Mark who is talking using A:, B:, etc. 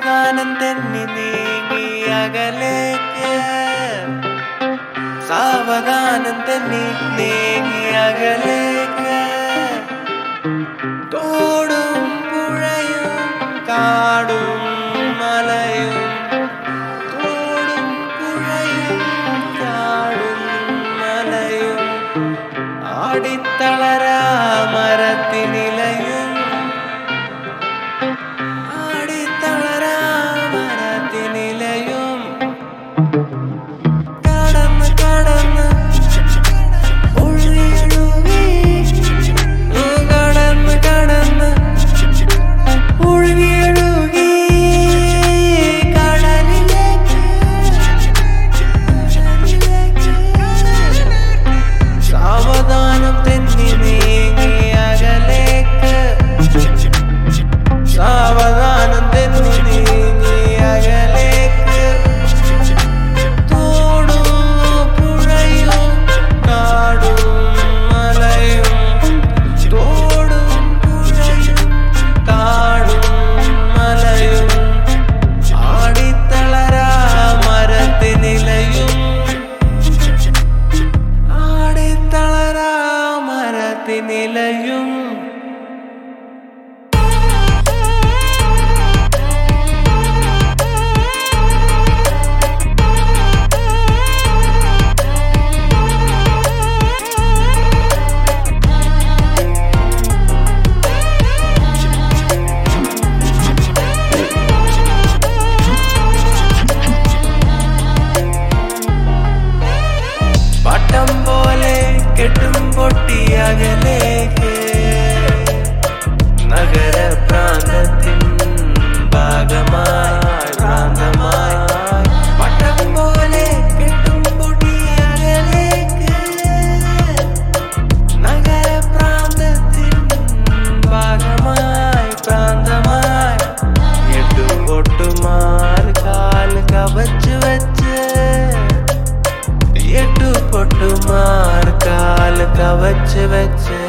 A: സാവധാനം തെന്നി നീങ്ങി അകലേക്ക് സാവധാനം തെന്നി നീങ്ങി അകലേക്ക് തോടും പുഴയും കാടും മലയും തോടും പുഴയും കാടും മലയും ആടിത്തളരാ മരത്തിനിലയും ആടിത്തളരാ മരത്തിനിലയും കടന്ന് കടന്ന് ഒഴുകിയൊഴുകി കടന്ന് കടന്ന് ഒഴുകിയൊഴുകി കടലിലേക്ക് സാവധാനം തെന്നി നീങ്ങി അകലേക്ക് സാവധാനം തെന്നി നീങ്ങി അകലേക്ക് തോടും പുഴയും കാടും മലയും തോടും പുഴയും കാടും മലയും ആടിത്തളരാ മരത്തിനിലയും ആടിത്തളരാ മരത്തിനിലയും പട്ടം പോലെ കെട്ടും പൊട്ടിയകലേക്ക് നഗര പ്രാന്തത്തിൻ ഭാഗമായി പ്രാന്തമായി പട്ടം പോലെ കെട്ടും പൊട്ടിയകലേക്ക് നഗര പ്രാന്തത്തിൻ ഭാഗമായി പ്രാന്തമായി എട്ടുപൊട്ടുമാർ കാൽ കവച്ചു വെച്ച് എട്ടുപൊട്ടുമാർ കാൽ കവച്ച് വെച്ച്